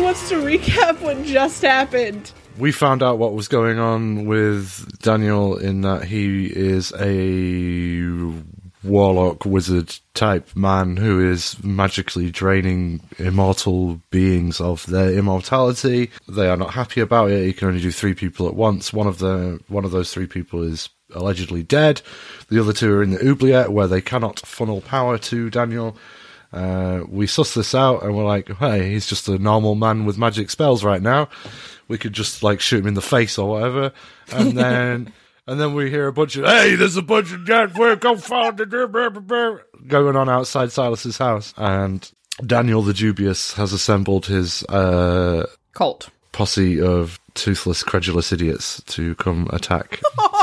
who wants to recap what just happened? We found out what was going on with Daniel in that he is a warlock wizard type man who is magically draining immortal beings of their immortality. They are not happy about it. He can only do 3 people at once. One of those 3 people is allegedly dead. The other 2 are in the oubliette where they cannot funnel power to Daniel. We suss this out and we're like, hey, he's just a normal man with magic spells right now. We could just like shoot him in the face or whatever. And then and then we hear a bunch of, hey, there's a bunch of dead going on outside Silas's house. And Daniel the Dubious has assembled his cult posse of toothless, credulous idiots to come attack.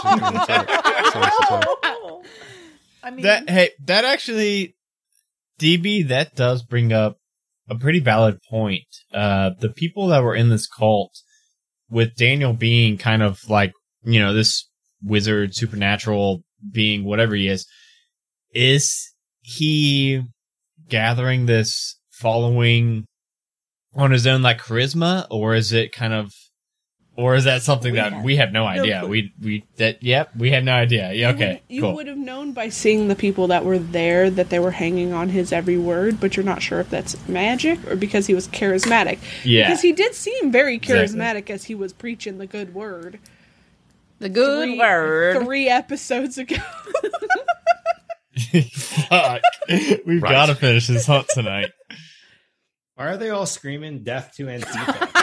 I mean, that actually, DB, that does bring up a pretty valid point. The people that were in this cult, with Daniel being kind of like, this wizard, supernatural being, whatever he is he gathering this following on his own, like charisma, or is it kind of, or is that something that we have no idea? We have no idea. Yeah, okay, you cool. would have known by seeing the people that were there that they were hanging on his every word, but you're not sure if that's magic or because he was charismatic. Yeah. Because he did seem very charismatic as he was preaching the good word. the good word. 3 episodes ago. Fuck. We've got to finish this hunt tonight. Why are they all screaming death to Antifa?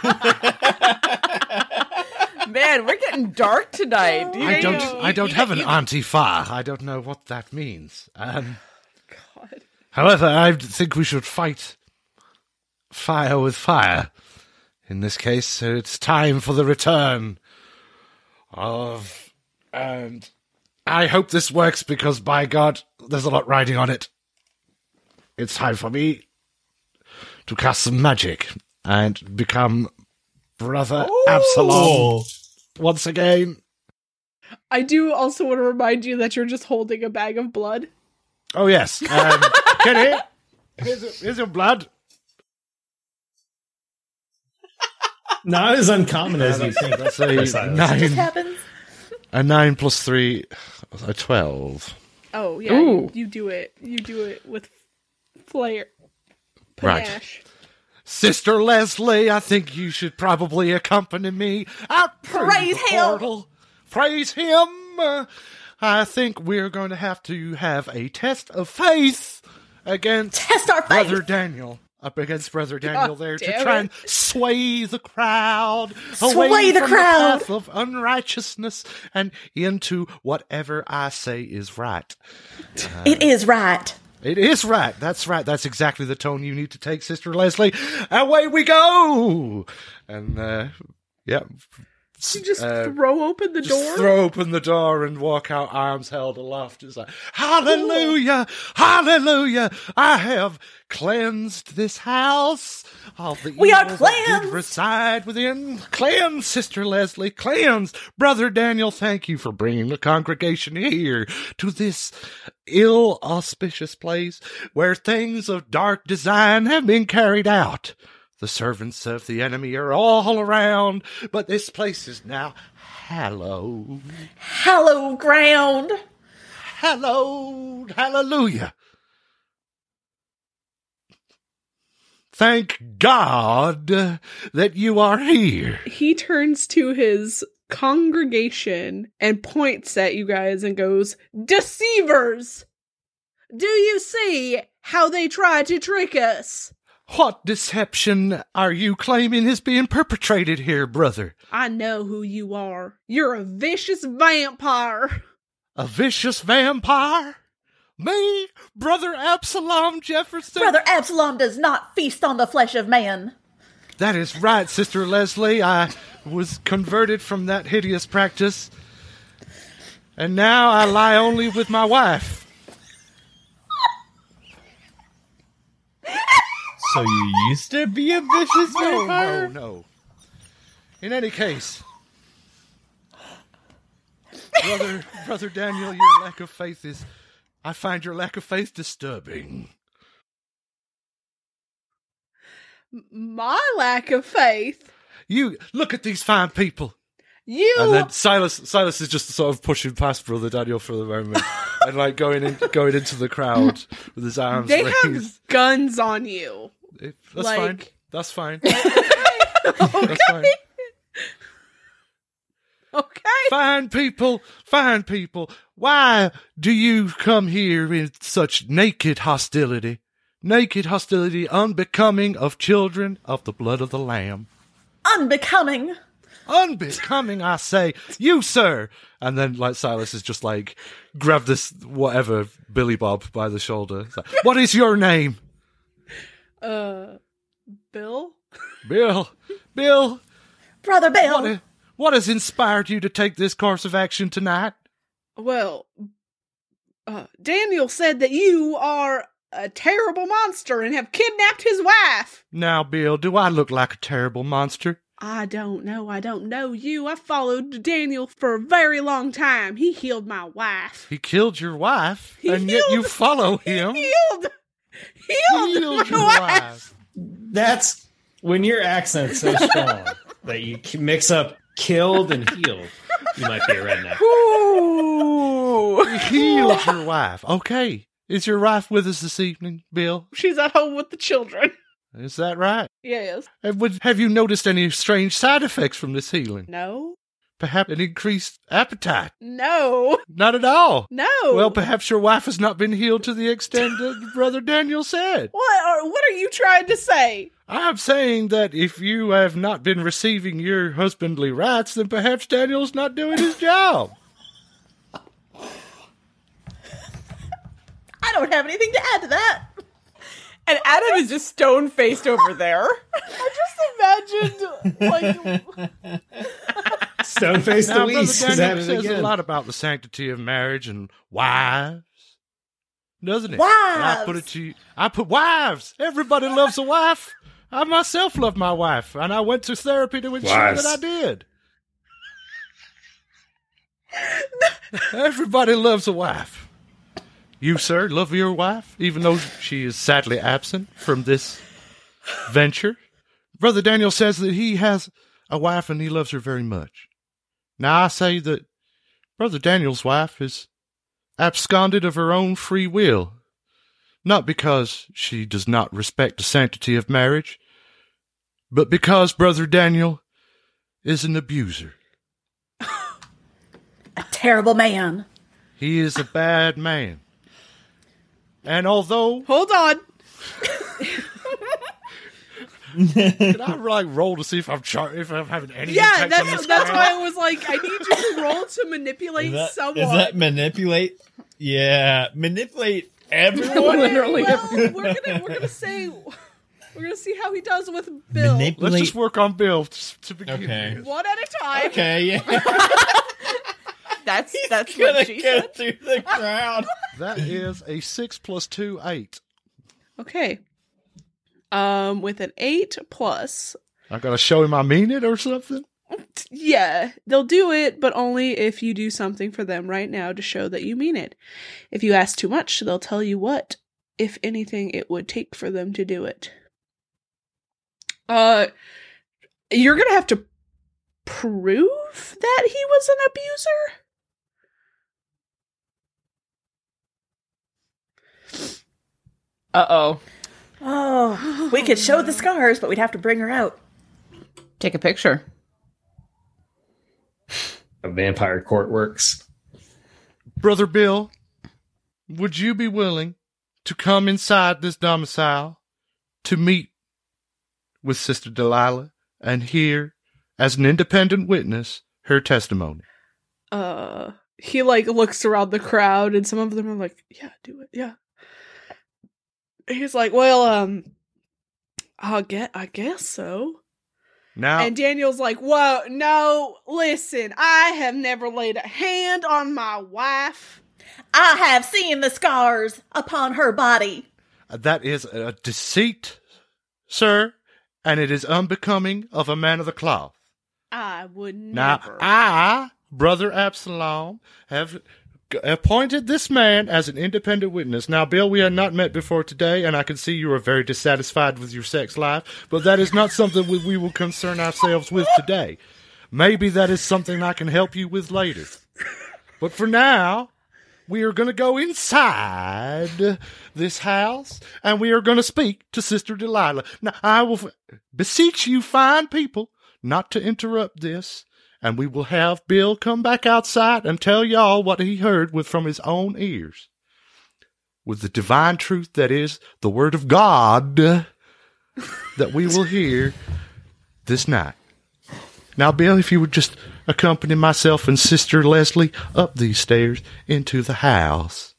Man, we're getting dark tonight. Dude. I don't have an Antifa. I don't know what that means. God. However, I think we should fight fire with fire. In this case, it's time for the return of... And I hope this works because, by God, there's a lot riding on it. It's time for me to cast some magic and become Brother Absalom once again. I do also want to remind you that you're just holding a bag of blood. Oh, yes. Kenny, here's your blood. Not as uncommon as you think. That's a 9. This happens. A 9 plus 3, a 12. Oh, yeah, Ooh. you do it. You do it with flair. Right. Panache. Sister Leslie, I think you should probably accompany me out through Praise the him. portal. Praise him. I think we're going to have a test of faith against Test our faith. Brother Daniel. Up against Brother Daniel there to damn try it. and sway the crowd Sway away the from crowd. the path of unrighteousness and into whatever I say is right. It is right. It is right. That's right. That's exactly the tone you need to take, Sister Leslie. Away we go! And, yeah. You just throw open the Just door? throw open the door and walk out, arms held aloft. Just like, hallelujah! Hallelujah! I have cleansed this house of the We are evil that did cleansed! reside within. Cleanse, Sister Leslie, cleanse! Brother Daniel, thank you for bringing the congregation here to this ill-auspicious place where things of dark design have been carried out. The servants of the enemy are all around, but this place is now hallowed. Hallow ground. Hallowed. Hallelujah. Thank God that you are here. He turns to his congregation and points at you guys and goes, "Deceivers! Do you see how they try to trick us? What deception are you claiming is being perpetrated here, brother? I know who you are. You're a vicious vampire." A vicious vampire? Me, Brother Absalom Jefferson? Brother Absalom does not feast on the flesh of man. That is right, Sister Leslie. I was converted from that hideous practice. And now I lie only with my wife. So you used to be a vicious vampire? No. In any case, Brother Daniel, your lack of faith is... I find your lack of faith disturbing. My lack of faith. You look at these fine people. You. And then Silas is just sort of pushing past Brother Daniel for the moment, and like going into the crowd with his arms They raised. have guns on you. That's like- fine. That's fine. Okay. That's fine. Okay. Fine people. Why do you come here in such naked hostility? Naked hostility unbecoming of children of the blood of the Lamb. Unbecoming. Unbecoming, I say. You, sir. And then, like, Silas is just like, grab this, whatever, Billy Bob by the shoulder. It's like, what is your name? Bill? Bill. Brother Bill. What has inspired you to take this course of action tonight? Well, Daniel said that you are a terrible monster and have kidnapped his wife. Now, Bill, do I look like a terrible monster? I don't know you. I followed Daniel for a very long time. He healed my wife. He killed your wife, He and yet you follow him. Healed Healed my your wife. That's when your accent's so strong that you mix up killed and healed. You might be a redneck. Ooh. Healed your wife. Okay. Is your wife with us this evening, Bill? She's at home with the children. Is that right? Yes. Have you noticed any strange side effects from this healing? No. Perhaps an increased appetite? No. Not at all. No. Well, perhaps your wife has not been healed to the extent that Brother Daniel said. What are you trying to say? I'm saying that if you have not been receiving your husbandly rights, then perhaps Daniel's not doing his job. I don't have anything to add to that. And Adam is just stone-faced over there. I just imagined, like, Stone-faced Now, Elise Brother is Daniel at it says a again. lot about the sanctity of marriage and wives, doesn't it? Wives! And I put it to you. I put wives. Everybody loves a wife. I myself love my wife, and I went to therapy to ensure Wives. that I did. Everybody loves a wife. You, sir, love your wife, even though she is sadly absent from this venture. Brother Daniel says that he has a wife and he loves her very much. Now, I say that Brother Daniel's wife is absconded of her own free will, not because she does not respect the sanctity of marriage, but because Brother Daniel is an abuser. A terrible man. He is a bad man. And although... hold on. Can I like roll to see if I'm having any Yeah, impact on this that's crowd? why I was like, I need you to roll to manipulate someone. Is that manipulate? Yeah, manipulate everyone. Literally. Well, we're gonna say we're gonna see how he does with Bill. Let's just work on Bill to begin Okay. with. One at a time. Okay, yeah. That's Gonna what she get said. through the crowd. That is a 6 + 2, 8. Okay. With an 8+, I gotta show him I mean it or something? yeah, they'll do it, but only if you do something for them right now to show that you mean it. If you ask too much, they'll tell you what, if anything, it would take for them to do it. You're gonna have to prove that he was an abuser? Uh-oh. Oh, we could show the scars, but we'd have to bring her out. Take a picture. A vampire court works. Brother Bill, would you be willing to come inside this domicile to meet with Sister Delilah and hear, as an independent witness, her testimony? He like looks around the crowd and some of them are like, yeah, do it, yeah. He's like, well, I guess so. Now, And Daniel's like, whoa, no, listen, I have never laid a hand on my wife. I have seen the scars upon her body. that is a deceit, sir, and it is unbecoming of a man of the cloth. I would Now, never. I, Brother Absalom, have appointed this man as an independent witness. Now, Bill, we had not met before today, and I can see you are very dissatisfied with your sex life, but that is not something we will concern ourselves with today. Maybe that is something I can help you with later. But for now, we are going to go inside this house, and we are going to speak to Sister Delilah. Now, I will beseech you fine people not to interrupt this, and we will have Bill come back outside and tell y'all what he heard from his own ears. With the divine truth that is the Word of God that we will hear this night. Now, Bill, if you would just accompany myself and Sister Leslie up these stairs into the house.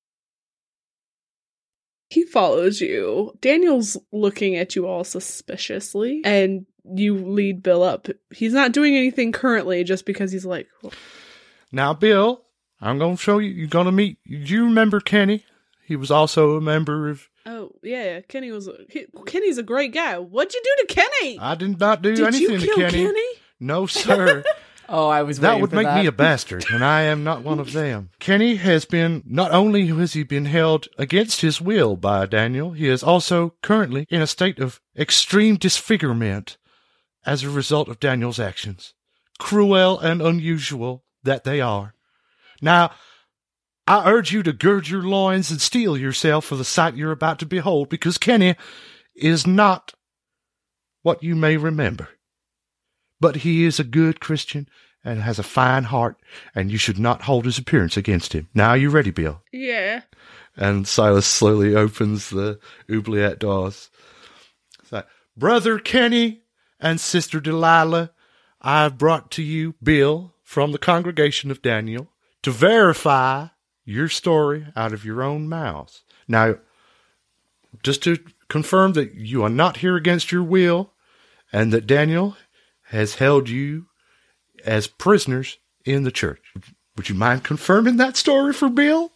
He follows you. Daniel's looking at you all suspiciously, and you lead Bill up. He's not doing anything currently just because he's like... Well. Now, Bill, I'm going to show you. You're going to meet... Do you remember Kenny? He was also a member of... Oh, yeah. Kenny's a great guy. What'd you do to Kenny? I did not do anything to Kenny. No, sir. Oh, I was that would make me a bastard, and I am not one of them. Kenny has been, not only has he been held against his will by Daniel, he is also currently in a state of extreme disfigurement as a result of Daniel's actions. Cruel and unusual that they are. Now, I urge you to gird your loins and steel yourself for the sight you're about to behold, because Kenny is not what you may remember. But he is a good Christian and has a fine heart, and you should not hold his appearance against him. Now, are you ready, Bill? Yeah. And Silas slowly opens the oubliette doors. It's like, Brother Kenny and Sister Delilah, I have brought to you Bill from the congregation of Daniel to verify your story out of your own mouths. Now, just to confirm that you are not here against your will, and that Daniel has held you as prisoners in the church. Would you mind confirming that story for Bill?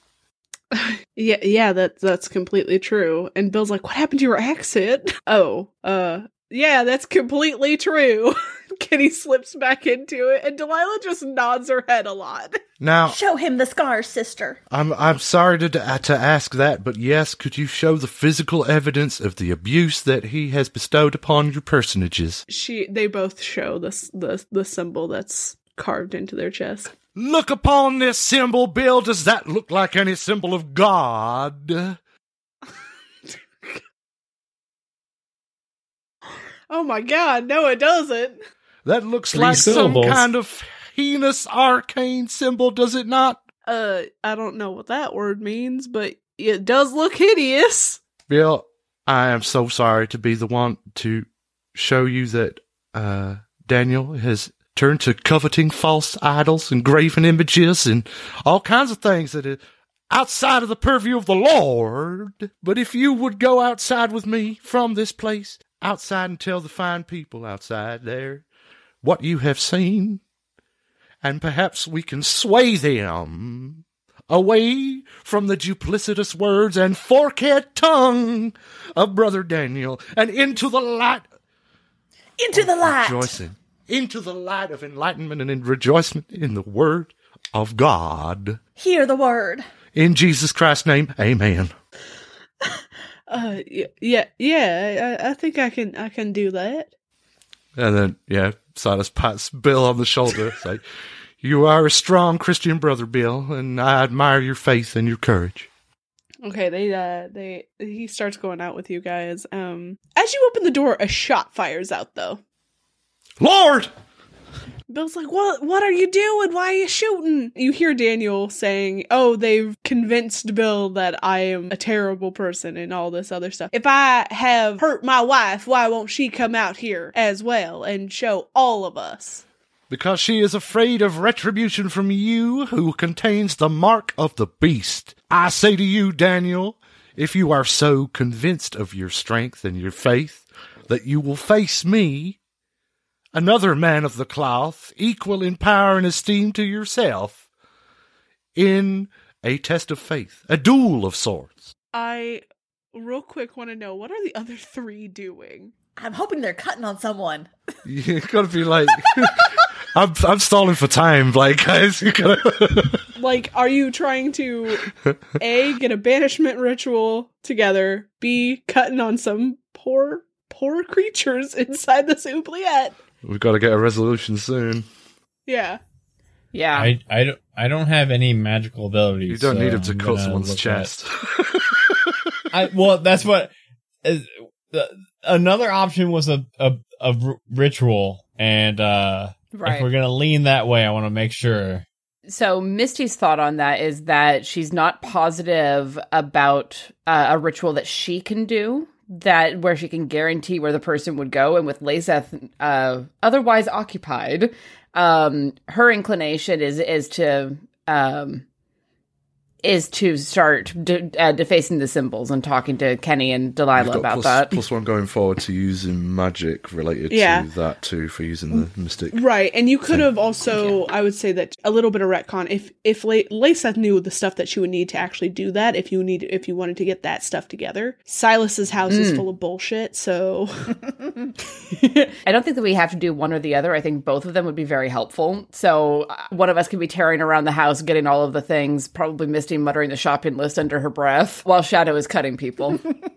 Yeah, that's completely true. And Bill's like, what happened to your accent? Yeah, that's completely true. Kenny slips back into it, and Delilah just nods her head a lot. Now, show him the scars, sister. I'm sorry to ask that, but yes, could you show the physical evidence of the abuse that he has bestowed upon your personages? They both show the symbol that's carved into their chest. Look upon this symbol, Bill. Does that look like any symbol of God? Oh my God, no it doesn't. That looks 3 like syllables. Some kind of heinous arcane symbol, does it not? I don't know what that word means, but it does look hideous. Bill, I am so sorry to be the one to show you that Daniel has turned to coveting false idols and graven images and all kinds of things that are outside of the purview of the Lord. But if you would go outside with me from this place, outside, and tell the fine people outside there what you have seen, and perhaps we can sway them away from the duplicitous words and forked tongue of Brother Daniel and into the light. Into the light. Rejoicing. Into the light of enlightenment and in rejoicement in the Word of God. Hear the word. In Jesus Christ's name, amen. Yeah, I think I can do that. And then, Silas pats Bill on the shoulder. It's like, you are a strong Christian brother, Bill, and I admire your faith and your courage. Okay, he starts going out with you guys. As you open the door, a shot fires out, though. Lord! Bill's like, what are you doing? Why are you shooting? You hear Daniel saying, oh, they've convinced Bill that I am a terrible person and all this other stuff. If I have hurt my wife, why won't she come out here as well and show all of us? Because she is afraid of retribution from you, who contains the mark of the beast. I say to you, Daniel, if you are so convinced of your strength and your faith that you will face me, another man of the cloth, equal in power and esteem to yourself, in a test of faith, a duel of sorts. I, real quick, want to know, what are the other 3 doing? I'm hoping they're cutting on someone. You gotta be like, I'm stalling for time, like, guys. You gotta. Like, are you trying to A, get a banishment ritual together, B, cutting on some poor creatures inside this oubliette? We've got to get a resolution soon. Yeah. Yeah. I don't have any magical abilities. You don't so need him to I'm cut gonna someone's look chest. well, that's what. Another option was a ritual, and Right. if we're gonna lean that way, I want to make sure. So Misty's thought on that is that she's not positive about a ritual that she can do, that where she can guarantee where the person would go. And with Lyseth otherwise occupied, her inclination is to start defacing the symbols and talking to Kenny and You've Delilah got about that. +1 going forward to using magic related Yeah. to that too for using the mystic. Right, and you could have also, I would say that a little bit of retcon. If Lyseth knew the stuff that she would need to actually do that, if you wanted to get that stuff together, Silas's house is full of bullshit. So I don't think that we have to do one or the other. I think both of them would be very helpful. So one of us could be tearing around the house, getting all of the things, probably Misty muttering the shopping list under her breath, while Shadow is cutting people.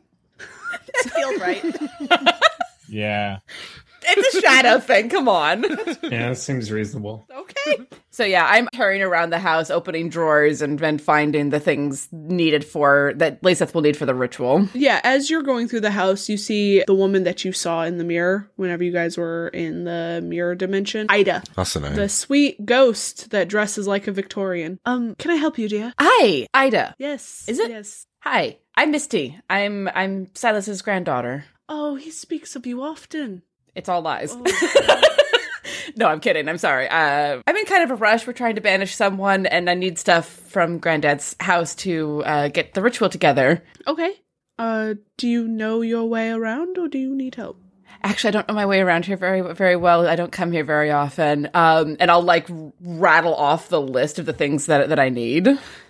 Feels right. Yeah. It's a Shadow thing. Come on. Yeah, that seems reasonable. okay. So yeah, I'm carrying around the house, opening drawers and finding the things needed that Lyseth will need for the ritual. Yeah, as you're going through the house, you see the woman that you saw in the mirror whenever you guys were in the mirror dimension. Ida. That's the name. The sweet ghost that dresses like a Victorian. Can I help you, dear? Hi, Ida. Yes. Is it? Yes. Hi, I'm Misty. I'm Silas's granddaughter. Oh, he speaks of you often. It's all lies. Oh. No, I'm kidding. I'm sorry. I'm in kind of a rush. We're trying to banish someone, and I need stuff from Granddad's house to get the ritual together. Okay. Do you know your way around, or do you need help? Actually, I don't know my way around here very, very well. I don't come here very often. And I'll like rattle off the list of the things that I need.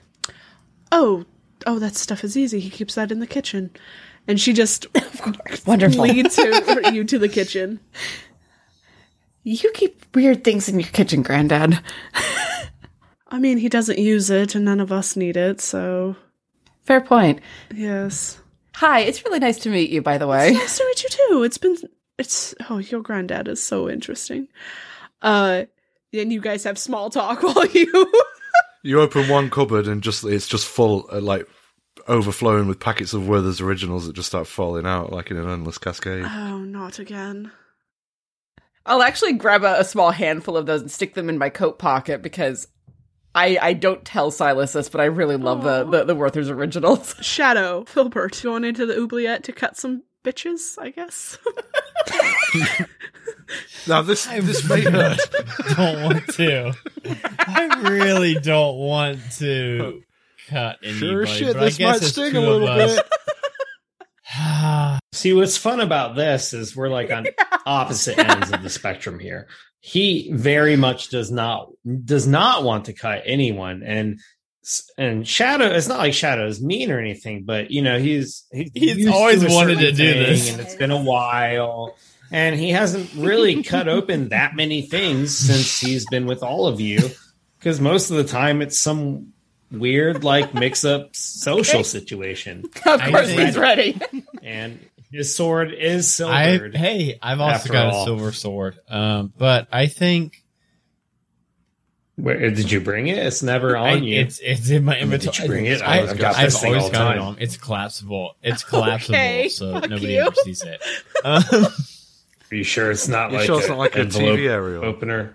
Oh, that stuff is easy. He keeps that in the kitchen. And she just Wonderful. leads you to the kitchen. You keep weird things in your kitchen, Granddad. I mean, he doesn't use it, and none of us need it, so Fair point. yes. Hi, it's really nice to meet you, by the way. Nice to meet you too. Your granddad is so interesting. Then you guys have small talk while you. You open one cupboard and it's just full, like overflowing with packets of Werther's Originals that just start falling out like in an endless cascade. Oh, not again. I'll actually grab a small handful of those and stick them in my coat pocket because I don't tell Silas this, but I really love the Werther's Originals. Shadow, Filbert, going into the oubliette to cut some bitches, I guess. Now this may hurt. Don't want to. I really don't want to cut anybody. Sure shit, but I this guess might it's sting two a little of us. bit. See, what's fun about this is we're like on opposite ends of the spectrum here. He very much does not want to cut anyone, and Shadow. It's not like Shadow is mean or anything, but you know he's always used a wanted to certain do thing, this. and it's been a while, and he hasn't really cut open that many things since he's been with all of you, because most of the time it's some weird like mix-up social situation. Of course, think- he's ready. And his sword is silvered. I've also After got all. a silver sword. But I think Where did you bring it? It's never on you. it's in my I mean, inventory. did you bring it? I've got this thing always all the got it time. on. It's collapsible. It's collapsible, Okay, so fuck nobody you. ever sees it. Are you sure it's not You like sure it's not like a envelope TV aerial? opener?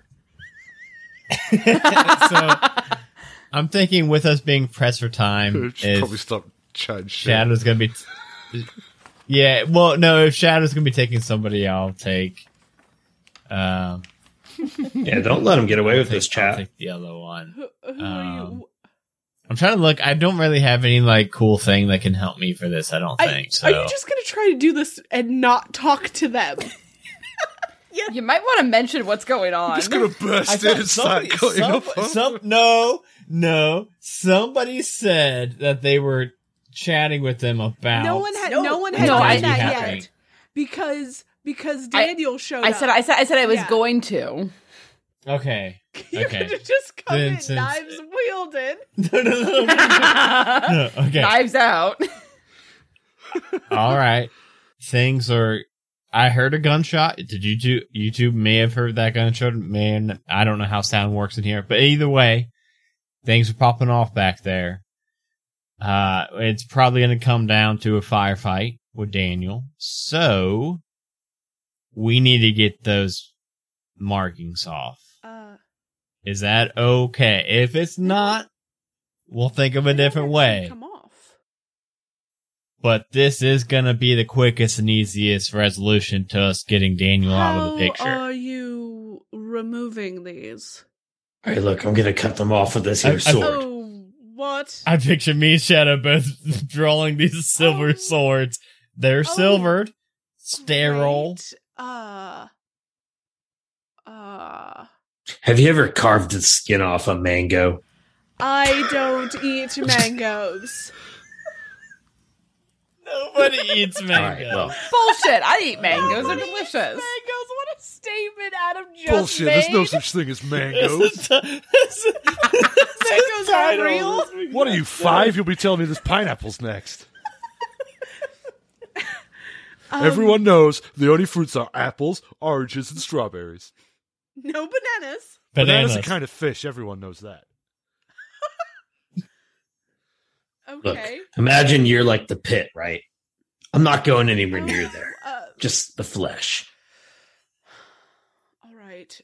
So I'm thinking, with us being pressed for time, Should probably is stop chatting shit. Shadow's gonna be. Yeah, well, no. If Shadow's gonna be taking somebody, I'll take. Yeah, don't let him get away with this I'll chat. take the other one. Who are you? I'm trying to look. I don't really have any like cool thing that can help me for this. I don't think so. Are you just going to try to do this and not talk to them? You might want to mention what's going on. Just gonna burst in and start cutting up. No. Somebody said that they were chatting with them about. No one had No, done I- that happening. yet. Because Daniel showed I up. said I was Yeah. going to. Okay. You Okay. could have just come Then in, since- knives wielded. No, okay. Knives out. All right. Things are. I heard a gunshot. Did you two may have heard that gunshot? Man, I don't know how sound works in here, but either way, things are popping off back there. It's probably going to come down to a firefight with Daniel. So we need to get those markings off. Is that okay? If it's not, we'll think of a different way. Come off. But this is going to be the quickest and easiest resolution to us getting Daniel out of the picture. How are you removing these? All right, look, I'm gonna cut them off with this here sword. Oh, what? I picture me and Shadow both drawing these silver swords. They're silvered, sterile. Great. Have you ever carved the skin off a mango? I don't eat mangoes. Nobody eats All mango. right, well, Bullshit. I eat mangoes. They're delicious. Mangoes, what a statement Adam just Bullshit, made. there's no such thing as mangoes. Mangoes are real. What are you, 5? You'll be telling me there's pineapples next. Everyone knows the only fruits are apples, oranges, and strawberries. No bananas. Bananas are kind of fish, everyone knows that. look, Okay. imagine you're like the pit, right? I'm not going anywhere near there. Uh, Just the flesh. all right.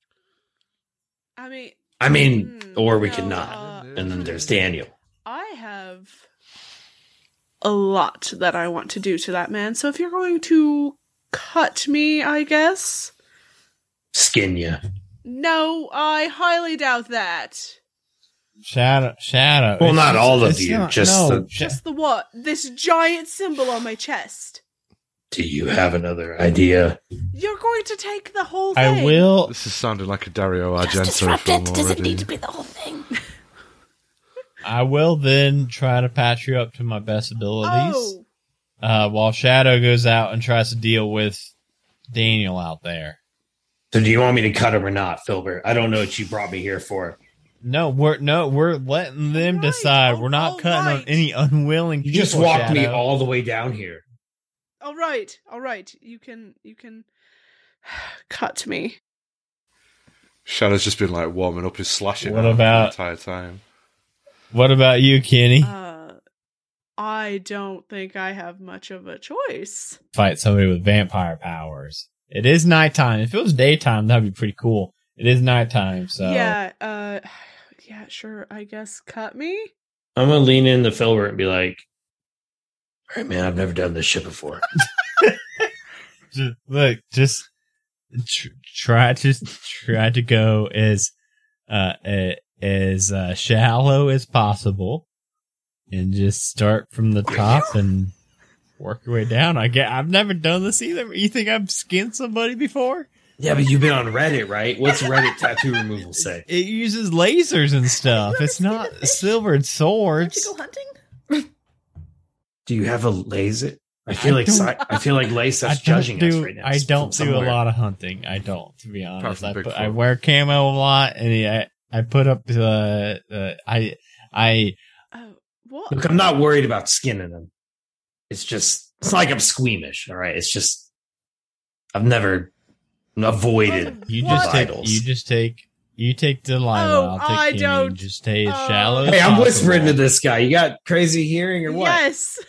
I mean, or we no, could not. And then there's Daniel. I have a lot that I want to do to that man. So if you're going to cut me, I guess. Skin you. No, I highly doubt that. Shadow. Well, It's not all of it's you, not- just no, the- Just the what? This giant symbol on my chest. Do you have another idea? You're going to take the whole thing. I will. This is sounding like a Dario Just Argento disrupt film it. Doesn't already. need to be the whole thing. I will then try to patch you up to my best abilities. Oh, While Shadow goes out and tries to deal with Daniel out there. So do you want me to cut him or not, Filbert? I don't know what you brought me here for. No, we're letting them All right, decide. We're not all cutting on right. any unwilling You people. just walked me Shadow. all the way down here. all right. You can cut me. Shadow's just been like warming up his slashing What arm about- the entire time. What about you, Kenny? I don't think I have much of a choice. Fight somebody with vampire powers. It is nighttime. If it was daytime, that'd be pretty cool. It is nighttime, so Yeah, yeah, sure. I guess cut me. I'm gonna lean into Filbert and be like, "All right, man, I've never done this shit before." just try to go as shallow as possible, and just start from the top and work your way down. I've never done this either. You think I've skinned somebody before? Yeah, but you've been on Reddit, right? What's Reddit tattoo removal say? It uses lasers and stuff. It's not silvered swords. hunting? Do you have a laser? I feel like Lace's judging us right now. I don't from do a somewhere. lot of hunting. I don't, to be honest. from Bigfoot. I wear camo a lot, and I put up I Oh, what? Look, I'm not worried about skinning them. It's not like I'm squeamish. All right, it's just I've never avoided. you What? just take Delilah. Oh, I'll take I Kenny. don't- Just stay as oh. shallow. as Hey, I'm possible. whispering to this guy. You got crazy hearing or what? Yes.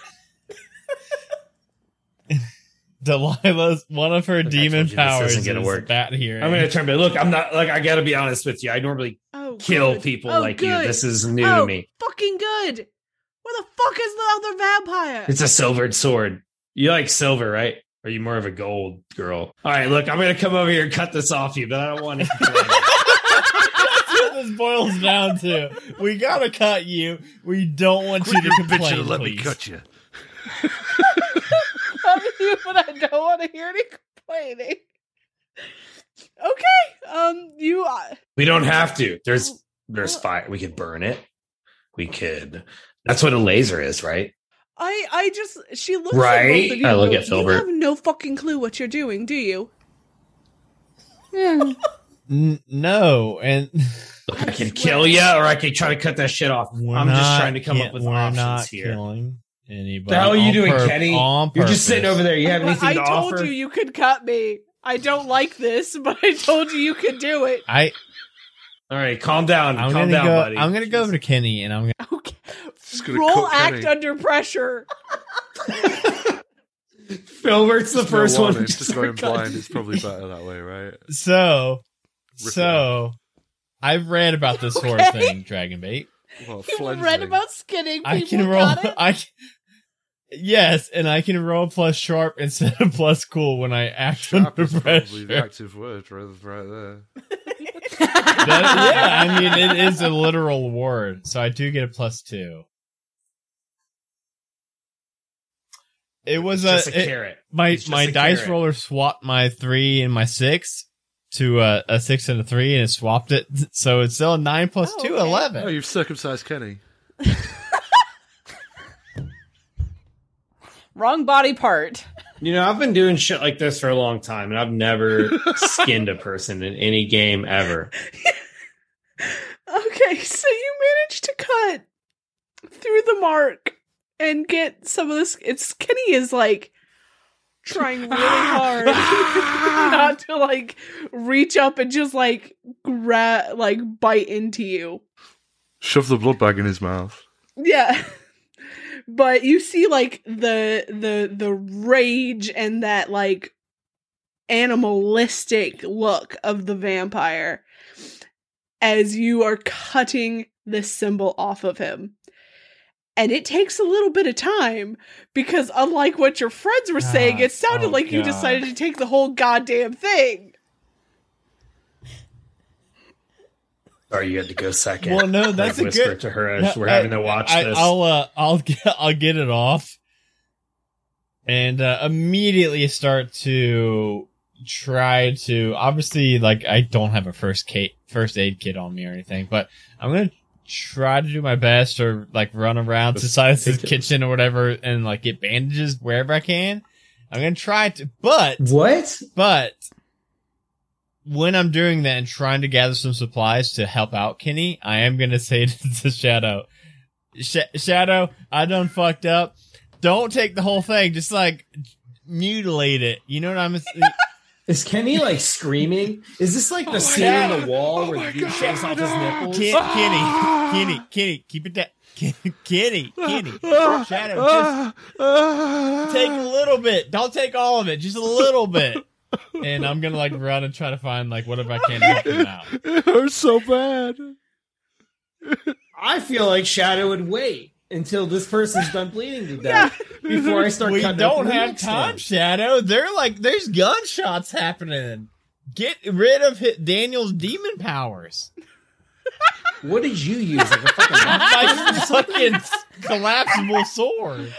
Delilah's one of her Look, I demon told you this powers isn't gonna is work. bat hearing. I'm gonna turn, but look, I'm not like I gotta be honest with you. I normally Oh, kill good. people Oh, like you. good. This is new Oh, to me. fucking good. Where the fuck is the other vampire? It's a silvered sword. You like silver, right? Or are you more of a gold girl? All right, look, I'm gonna come over here and cut this off you, but I don't want to. That's what this boils down to. We gotta cut you. We don't want you to complain. Bitch, let me please. cut you. Love you, but I don't want to hear any complaining. Okay. You. We don't have to. There's fire. We could burn it. We could. That's what a laser is, right? I just. She looks Right? At both of you. I look and at Filbert. You have no fucking clue what you're doing, do you? Yeah. No, and I can kill you, or I can try to cut that shit off. I'm just trying to come up with options not here. Killing anybody. The hell are you doing, Kenny? On You're just sitting over there. You have anything I to told offer? you could cut me. I don't like this, but I told you could do it. All right, calm down. Calm down, buddy. I'm gonna go over to Kenny, and I'm gonna. Okay. Just gonna Roll cook act Kenny. under pressure. Filbert's the first one. Just going blind is probably better that way, right? So Rip I've read about this sort of thing, Dragonbait. Well, You read about skinning people. I can roll. Got it? Yes, and I can roll plus sharp instead of plus cool when I act Sharp under is probably the pressure. active word right there. Yeah, I mean it is a literal word, so I do get a +2. It was just a carrot. My It's just my a dice carrot. roller swapped my 3 and my 6 to a 6 and a 3, and it swapped it, so it's still a 9 plus 2, okay. 11. Oh, you've circumcised Kenny. Wrong body part. You know, I've been doing shit like this for a long time, and I've never skinned a person in any game ever. Okay, so you managed to cut through the mark and get some of this. Kenny is like trying really hard not to like reach up and just like bite into you. Shove the blood bag in his mouth. Yeah. But you see like the rage and that like animalistic look of the vampire as you are cutting this symbol off of him. And it takes a little bit of time because unlike what your friends were saying, it sounded like you decided to take the whole goddamn thing. Sorry, you had to go second. Well, no, that's I a whispered good. to her as we're having to watch this. I'll get it off, and immediately start to try to. Obviously, like I don't have a first aid kit on me or anything, but I'm gonna try to do my best or like run around to the side of the kitchen or whatever and like get bandages wherever I can. I'm gonna try to, but when I'm doing that and trying to gather some supplies to help out Kenny, I am going to say to Shadow, Shadow, I done fucked up. Don't take the whole thing. Just like mutilate it. You know what I'm saying? Is Kenny like screaming? Is this like the scene on the wall where he takes off his nipples? Kenny, keep it down. Kenny, Shadow, just take a little bit. Don't take all of it. Just a little bit. And I'm gonna like run and try to find like whatever I can to help him out. It hurts so bad. I feel like Shadow would wait until this person's done bleeding to death before I start We cutting don't open the have next time, one. Shadow. There's gunshots happening. Get rid of Daniel's demon powers. What did you use? Like a fucking My fucking collapsible sword.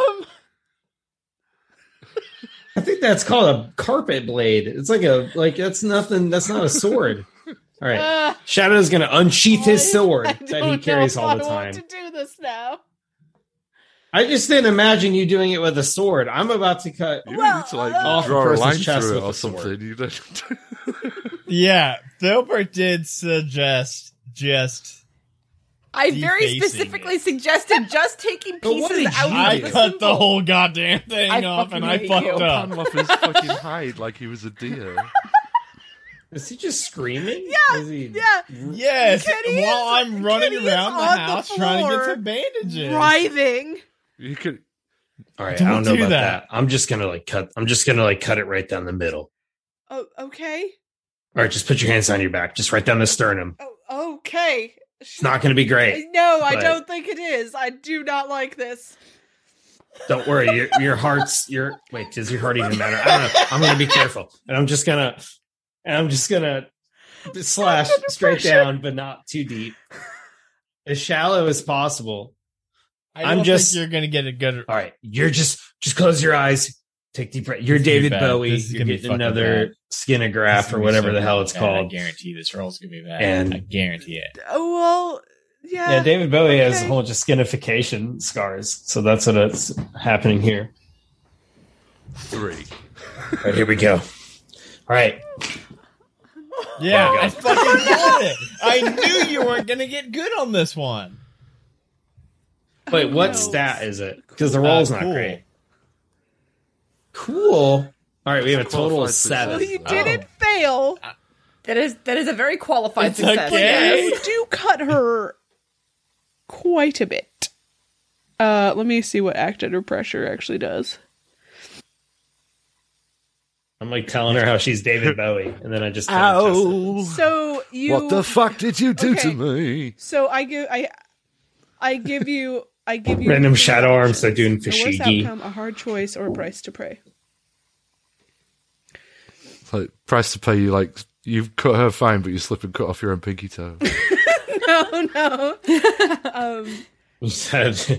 I think that's called a carpet blade. It's like that's nothing. That's not a sword. All right, Shadow's gonna unsheath his sword that he carries all the I time. want to do this now. I just didn't imagine you doing it with a sword. I'm about to cut. You Well, need to like off draw a a person's line chest through it with or a sword. something. You don't. Yeah, Filbert did suggest just. I very Defacing specifically it. suggested just taking But what pieces did out you of I the cut the symbol. whole goddamn thing I off, fucking and I hate fucked you. up. Pan off his fucking hide like he was a deer. Is he just screaming? Yeah, Is he... yeah. Yes, Kenny while is- I'm running Kenny is around the on the house trying to get floor, some bandages. Writhing. You could. All right, Don't I don't know do about that. that. I'm just gonna cut it right down the middle. Oh, okay. All right, just put your hands on your back, just right down the sternum. Oh, okay. It's not gonna be great. No, I but- don't think it is. I do not like this. Don't worry, your heart's wait, does your heart even matter? I don't know. I'm gonna be careful. And I'm just gonna slash straight down, but not too deep. As shallow as possible. I don't think you're gonna get a good. All right, you're just close your eyes, take deep breath. You're This is gonna be David bad. Bowie. This is You're gonna be getting fucking another bad. skinograph or whatever the hell it's I called. guarantee this roll's gonna be bad. And- I guarantee it. Oh, well, yeah. Yeah, David Bowie has a Okay. whole bunch of skinification scars, so that's what's happening here. 3. All right, here we go. All right, Yeah, There you I go. fucking got it. I knew you weren't gonna get good on this one. Wait, what no. stat is it? Because the roll's not Cool. great. Cool. All right, we have a total of Qualified 7. Well, you Oh. didn't fail. That is a very qualified It's success. okay. You do cut her quite a bit. Let me see what act under pressure actually does. I'm like telling her how she's David Bowie, and then I just tell her Ow! So you. What the fuck did you do to Okay. me? So I give you Random three shadow arms options. start doing A worse Fushigi. outcome, a hard choice, or a price to pay. Like, price to pay you, like, you've cut her fine, but you slip and cut off your own pinky toe. No. You said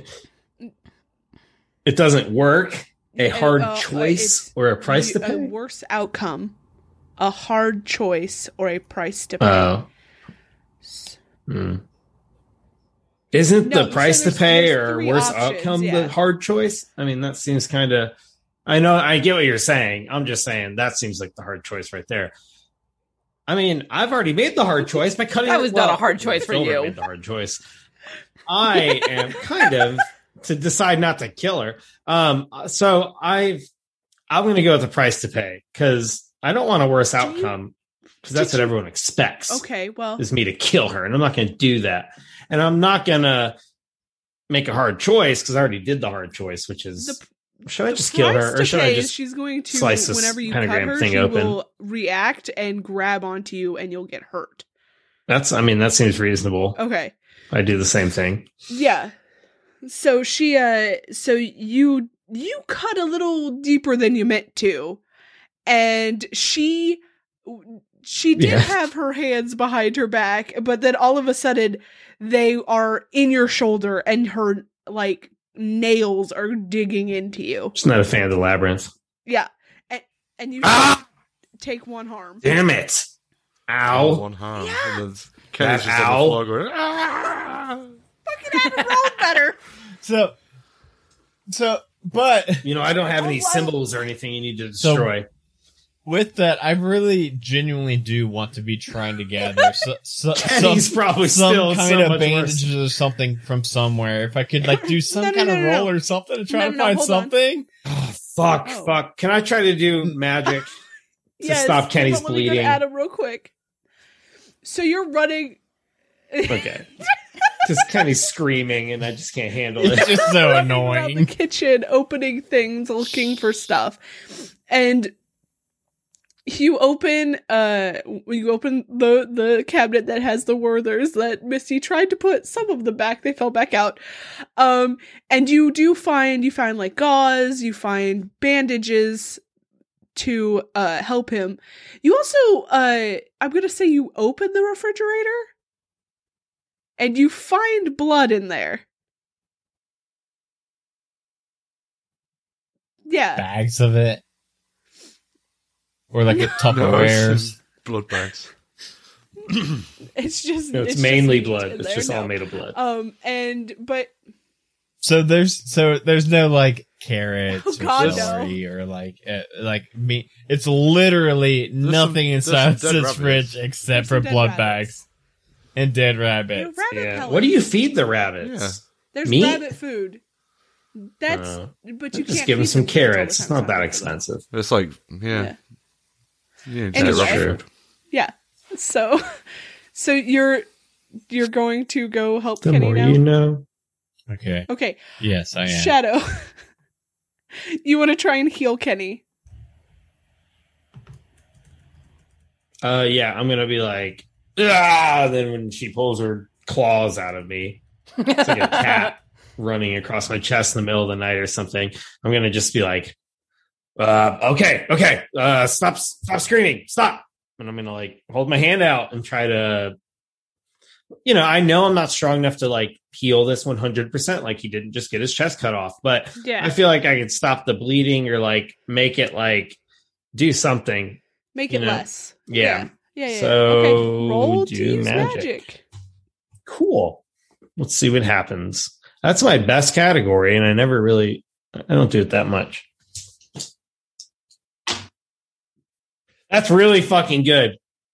it doesn't work. A hard choice it's or a price to A pay. worse outcome, a hard choice, or a price to pay. Oh. Hmm. Isn't No, the price so to pay there's or three worse options, outcome yeah. the hard choice? I mean, that seems kind of. I know, I get what you're saying. I'm just saying that seems like the hard choice right there. I mean, I've already made the hard choice by cutting. That was not a hard choice for Silver you. Made the hard choice. I am kind of to decide not to kill her. So I'm going to go with the price to pay because I don't want a worse outcome because that's did what you- everyone expects. Okay, well, Is me to kill her, and I'm not going to do that. And I'm not going to make a hard choice because I already did the hard choice, which is should I the just kill price her or to should pay I is just she's going to slice this whenever you cut pentagram her, thing she open? will react and grab onto you, and you'll get hurt. that seems reasonable. Okay, I do the same thing. yeah. So you cut a little deeper than you meant to, and she did Yeah. have her hands behind her back, but then all of a sudden they are in your shoulder, and her like nails are digging into you. Just not a fan of the labyrinth. Yeah, and you Ah! take one harm. Damn it! Ow! One harm. Yeah. And then Kenny's That just on ow. the floor going, ah! Fucking Adam rolled better. But You know, I don't have any Oh, wow. symbols or anything you need to So- destroy. with that, I really genuinely do want to be trying to gather Kenny's probably some still kind so of much bandages or something from somewhere. If I could like do some No, no, kind no, of no, roll no. or something to try No, to no, find hold on. something. Fuck! Oh. Fuck! Can I try to do magic to stop Kenny's but let me go to bleeding? Adam real quick. So you're running. Okay. Just Kenny's screaming, and I just can't handle It's it. just so Around the annoying. kitchen, opening things, looking for stuff, and you open the cabinet that has the Werthers that Misty tried to put some of them back. They fell back out. And you find like gauze, you find bandages to help him. You also I'm gonna say you open the refrigerator and you find blood in there. Yeah. Bags of it, or like a No, Tupperwares. it's blood bags. It's just No, it's just mainly meat blood. in It's there, just all no. made of blood. But So there's no like carrots Oh, or God, celery or like meat. It's literally nothing there's inside some dead this rabbits. fridge except There's for some dead blood rabbits. bags and dead They're rabbits. rabbit Yeah. pellets. What do you feed the rabbits? Yeah. There's Meat? rabbit food. That's Uh, but you Just can't give them feed some food all the carrots. It's time. not that expensive. It's like, yeah. Anyway. just True. food. Yeah. So you're going to go help The Kenny more now. you know. Okay. Okay, Yes, I am. Shadow. You want to try and heal Kenny? Yeah, I'm gonna be like, ah! Then when she pulls her claws out of me, it's like a cat running across my chest in the middle of the night or something. I'm gonna just be like, okay, stop screaming, stop. And I'm gonna like hold my hand out and try to, I know I'm not strong enough to like heal this 100%. Like he didn't just get his chest cut off, but Yeah. I feel like I could stop the bleeding or like make it like do something. Make you it know, less. yeah. Yeah. So, okay. Roll to do use magic. magic. Cool. Let's see what happens. That's my best category, and I don't do it that much. That's really fucking good.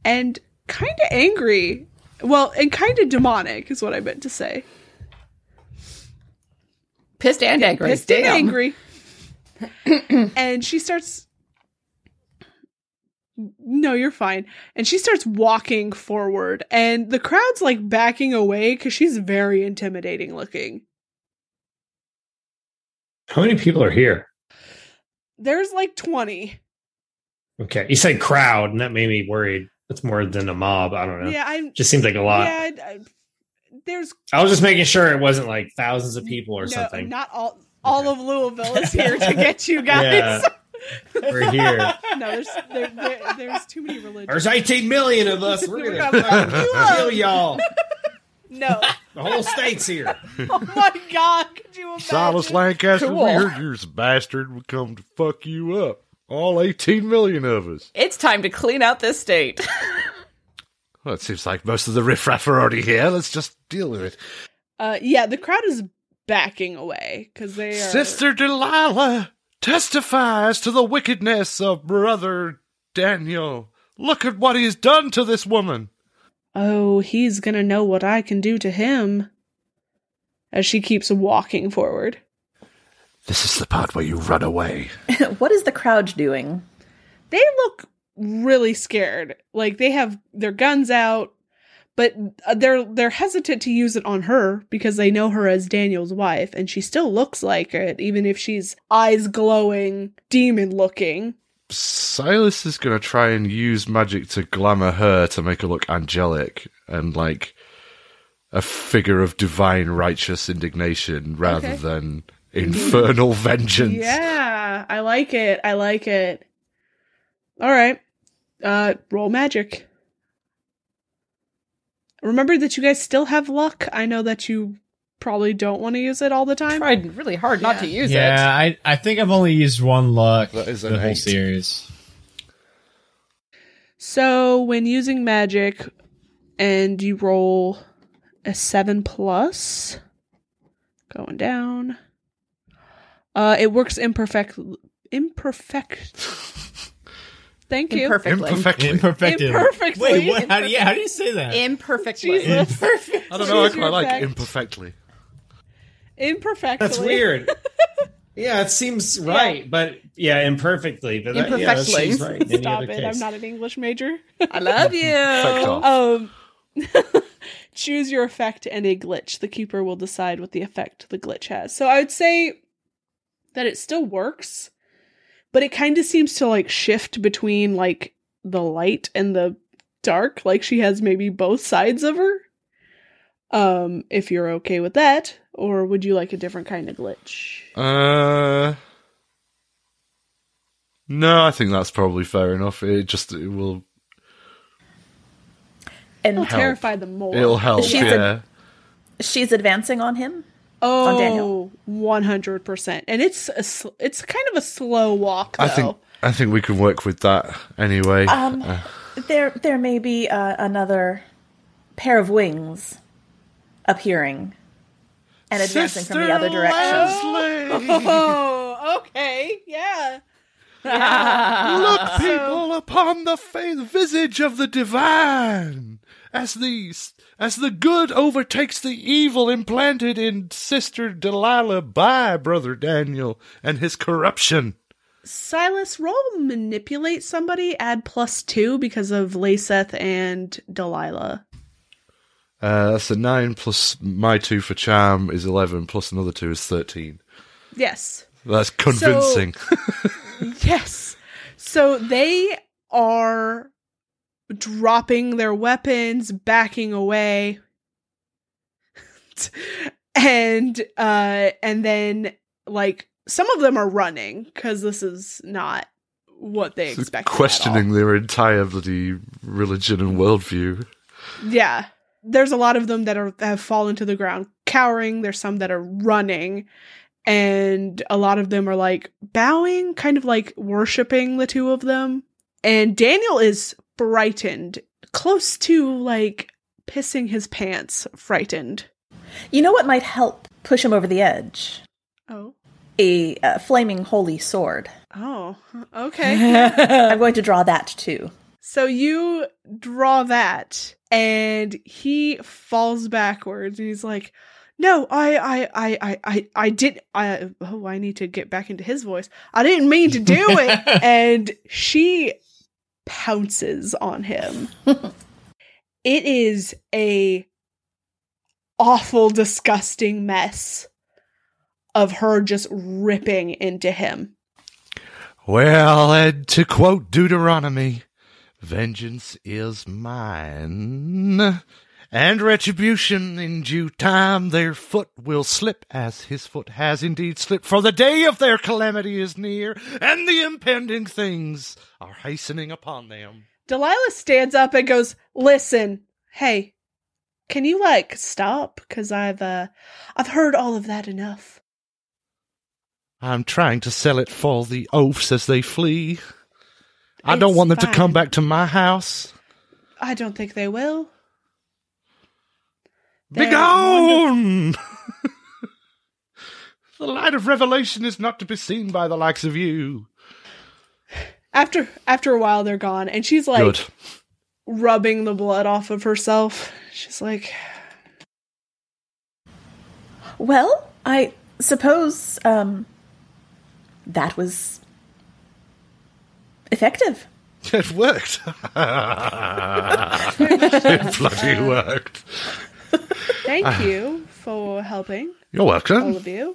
and kind of angry. Well, and kind of demonic is what I meant to say. Pissed and angry. Pissed and angry. And she starts... No, you're fine. And she starts walking forward, and the crowd's like backing away because she's very intimidating looking. How many people are here? There's like 20. Okay. You said crowd, and that made me worried. That's more than a mob. I don't know. Yeah, just seems like a lot. Yeah, there's... I was just making sure it wasn't like thousands of people or something. Not all of Louisville is here to get you guys. Yeah. We're here. No, there's too many religions. There's 18 million of us. We're We're gonna gonna fucking kill y'all. No. The whole state's here. Oh my god, could you imagine? Silas Lancaster, Cool. we heard you're a bastard. We come to fuck you up. All 18 million of us. It's time to clean out this state. Well, it seems like most of the riffraff are already here. Let's just deal with it. Yeah, the crowd is backing away because they are... Sister Delilah testifies to the wickedness of Brother Daniel. Look at what he's done to this woman. Oh, he's gonna know what I can do to him. As she keeps walking forward. This is the part where you run away. What is the crowd doing? They look really scared. Like they have their guns out, but they're hesitant to use it on her because they know her as Daniel's wife, and she still looks like it, even if she's eyes glowing, demon looking. Silas is going to try and use magic to glamour her to make her look angelic and like a figure of divine righteous indignation rather than infernal vengeance. Yeah, I like it. I like it. All right. Roll magic. Remember that you guys still have luck. I know that you probably don't want to use it all the time. Tried really hard not to use it. Yeah, I think I've only used one luck That is the an whole 8. series. So when using magic and you roll a 7+, going down, it works imperfect. Thank you. Imperfectly. Imperfectly. Imperfectly. Imperfectly. Wait, what? How do you say that? Imperfectly. Jesus. I don't know, I Choose your quite like effect. imperfectly. Imperfectly. That's weird. Yeah, it seems right, but yeah, imperfectly. But that Imperfectly. seems right. in any Stop other it. case. I'm not an English major. I love Effect you. off. Choose your effect and a glitch. The keeper will decide what the effect the glitch has. So I would say that it still works, but it kind of seems to like shift between like the light and the dark. Like she has maybe both sides of her. If you're okay with that, or would you like a different kind of glitch? No, I think that's probably fair enough. It will And It'll terrify them more. it'll help, She's yeah. she's advancing on him. Oh, Daniel. 100%. And it's kind of a slow walk, though. I think we can work with that anyway. There may be another pair of wings appearing and advancing from the other direction. Leslie! Oh, okay. Yeah. Look, people, upon the visage of the divine, as the good overtakes the evil implanted in Sister Delilah by Brother Daniel and his corruption. Silas, roll manipulate somebody, add +2 because of Laceth and Delilah. That's a 9 plus my 2 for charm is 11 plus another 2 is 13. Yes. That's convincing. Yes. So they are dropping their weapons, backing away. and then like some of them are running because this is not what they expected. Questioning their entire bloody religion and worldview. Yeah. There's a lot of them that have fallen to the ground, cowering. There's some that are running. And a lot of them are like bowing, kind of like worshiping the two of them. And Daniel is frightened, close to like pissing his pants, frightened. You know what might help push him over the edge? Oh. A flaming holy sword. Oh, okay. I'm going to draw that too. So you draw that, and he falls backwards, and he's like, "No, I did. I need to get back into his voice. I didn't mean to do it." And she pounces on him. It is a awful, disgusting mess of her just ripping into him. Well, and to quote Deuteronomy, vengeance is mine, and retribution in due time their foot will slip, as his foot has indeed slipped, for the day of their calamity is near, and the impending things are hastening upon them. Delilah stands up and goes, "Listen, hey, can you, stop? Because I've heard all of that enough." I'm trying to sell it for the oafs as they flee. I don't It's want them to fine. come back to my house. I don't think they will. They're Begone! The light of revelation is not to be seen by the likes of you. After a while, they're gone, and she's Good. rubbing the blood off of herself. She's like, Well, I suppose that was effective. It worked. It bloody worked. "Thank you for helping, You're all welcome. of you.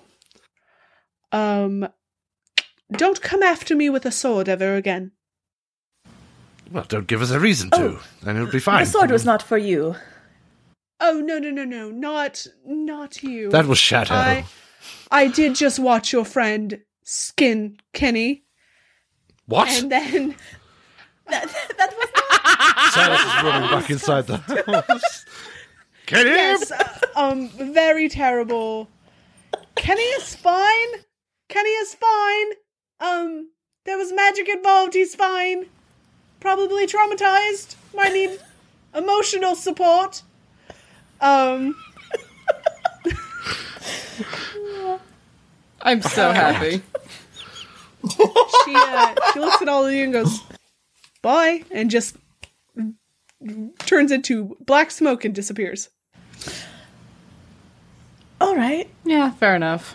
Don't come after me with a sword ever again." Well, don't give us a reason to, and it'll be fine. The sword was not for you. "Oh, no, not you." That was Shadow. I did just watch your friend skin Kenny, What? and then That was not. Silas is running back inside the house. Get him! yes, very terrible. Kenny is fine. There was magic involved. He's fine. Probably traumatized. Might need emotional support. I'm so happy. She looks at all of you and goes, "Bye," and just turns into black smoke and disappears. All right. Yeah, fair enough.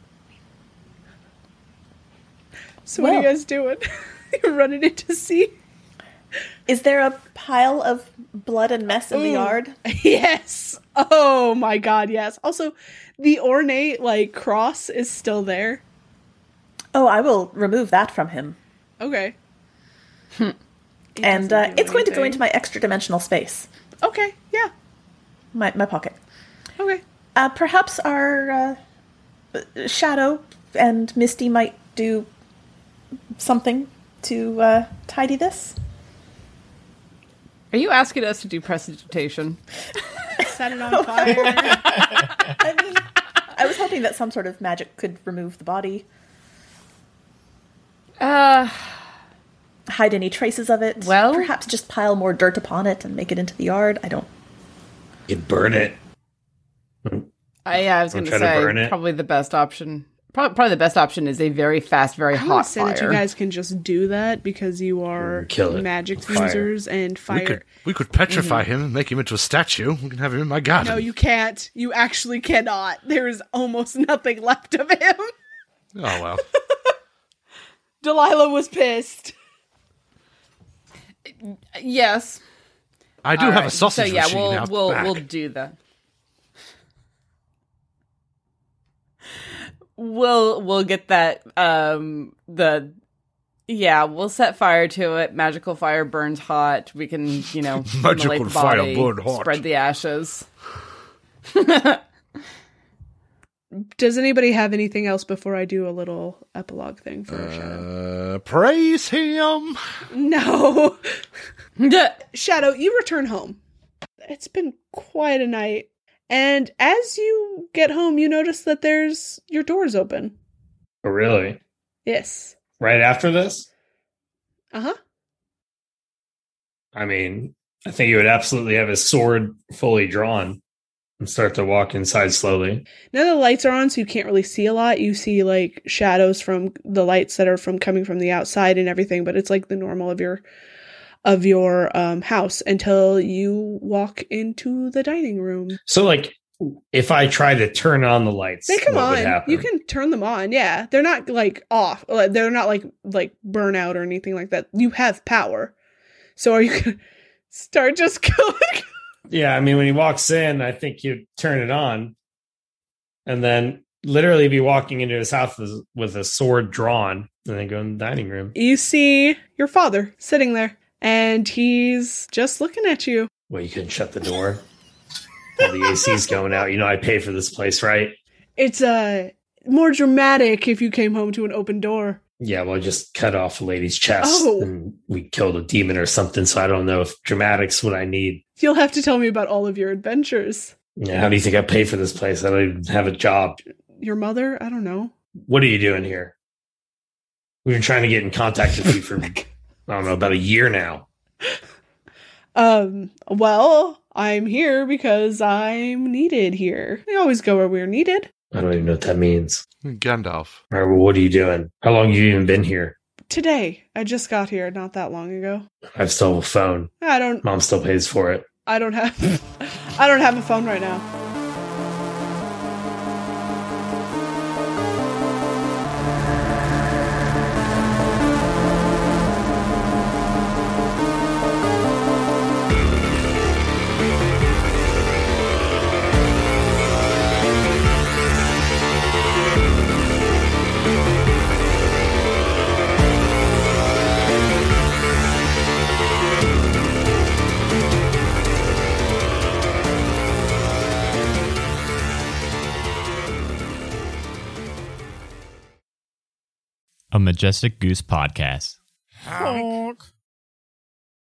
So what are you Well. guys doing? You're running into sea? Is there a pile of blood and mess in the Ooh. yard? Yes. Oh my god, yes. Also, the ornate cross is still there. Oh, I will remove that from him. Okay. It And doesn't do it's going to go anything. into my extra dimensional space. Okay, yeah. My pocket. Okay. Perhaps our Shadow and Misty might do something to tidy this. Are you asking us to do prestidigitation? Set it on fire. I mean, I was hoping that some sort of magic could remove the body, hide any traces of it. Well- perhaps just pile more dirt upon it and make it into the yard. I don't. You burn it. I was going to try to burn say it. probably the best option. Probably the best option is a very fast, very I would hot say fire. that you guys can just do that because you are Kill it magic with fire. users and fire. We could petrify him and make him into a statue. We can have him in my garden. No, you can't. You actually cannot. There is almost nothing left of him. Oh, well. Delilah was pissed. Yes. I do All have right. a sausage So yeah, machine out back. we'll do that. We'll get that we'll set fire to it. Magical fire burns hot. We can, Magical immolate the fire body, burn hot. spread the ashes. Does anybody have anything else before I do a little epilogue thing for Shadow? Praise him. No. Shadow, you return home. It's been quite a night. And as you get home, you notice that your door's open. Oh, really? Yes. Right after this? Uh-huh. I mean, I think you would absolutely have his sword fully drawn and start to walk inside slowly. None of the lights are on, so you can't really see a lot. You see, shadows from the lights that are coming from the outside and everything, but it's the normal of your of your house until you walk into the dining room. So, like, if I try to turn on the lights, They come what would on. happen? You can turn them on. Yeah, they're not like off. They're not like burnout or anything like that. You have power. So are you gonna start just going? Yeah, I mean, when he walks in, I think you turn it on, and then literally be walking into his house with a sword drawn, and then go in the dining room. You see your father sitting there, and he's just looking at you. Well, you couldn't shut the door. All the AC's going out. You know, I pay for this place, right? It's more dramatic if you came home to an open door. Yeah, well, I just cut off a lady's chest, Oh. and we killed a demon or something. So I don't know if dramatic's what I need. You'll have to tell me about all of your adventures. Yeah, how do you think I pay for this place? I don't even have a job. Your mother? I don't know. What are you doing here? We've been trying to get in contact with you for, I don't know, about a year now. Well, I'm here because I'm needed here. We always go where we're needed. I don't even know what that means. Gandalf. All right, well, what are you doing? How long have you even been here? Today. I just got here not that long ago. I still have a phone. Mom still pays for it. I don't have a phone right now. A Majestic Goose podcast. Honk.